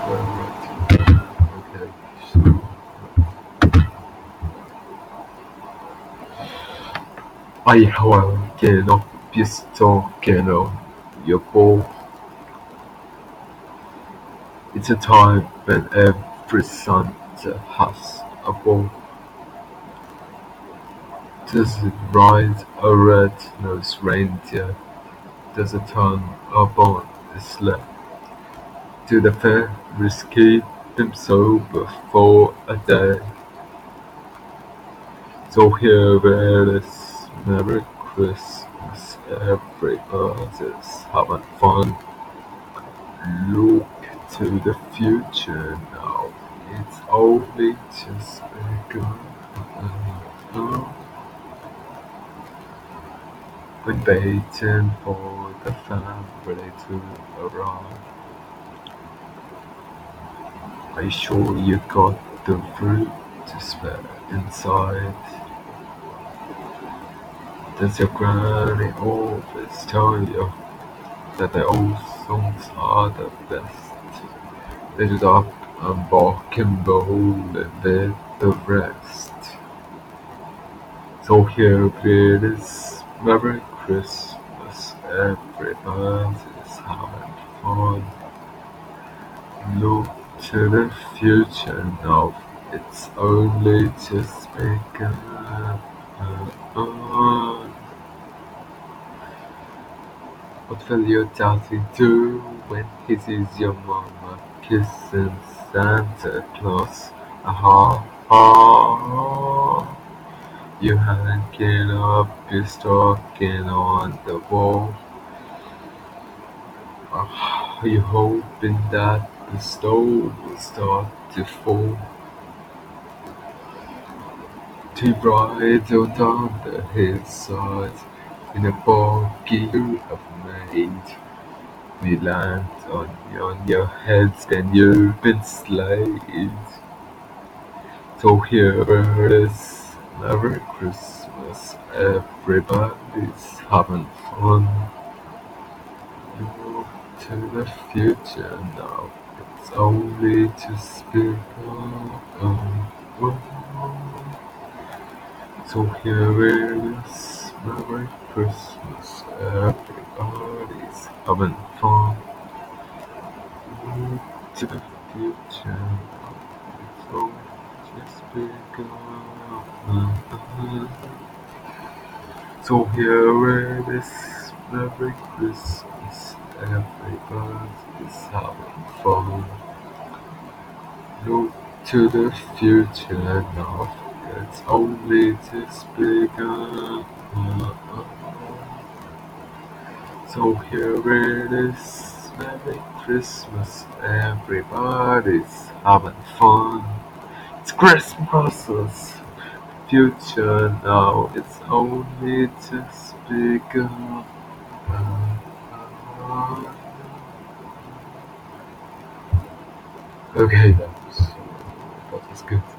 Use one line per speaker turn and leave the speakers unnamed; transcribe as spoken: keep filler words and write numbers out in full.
Alright. Okay. So I have pistol canoe. Your ball. It's a time when every Santa has a ball. Does it ride a red-nosed reindeer? Does it turn upon a sled? Do the fairies keep them sober for a day? So here it is, Merry Christmas, everybody's having fun. Look to the future now, it's only just begun. We're waiting for the family to arrive. Are you sure you got the fruit to spare inside? Does your granny always tell you that the old songs are the best? Lift it up and bark and bowl with the rest. So here it is, Merry Christmas, everybody's having fun. Look to the future now, it's only just begun. What will your daddy do when he sees your mama kissing Santa Claus? Aha, ah, you hanging up your stocking on the wall. Ah, you hoping that the snow will start to fall. To ride on down the hillside in a buggy you have made. We land on, on your heads and you've been slayed. So here it is, Merry Christmas, everybody's having fun. Look to the future now, it's only just begun. So here it is, Merry Christmas, everybody's having fun. Look to the future now, it's only just begun. So here it is, Merry Christmas, everybody's having fun. Look to the future now, it's only just begun. So here it is, Merry Christmas, everybody's having fun. It's Christmas, future now, it's only just begun. Okay, that was, that was good.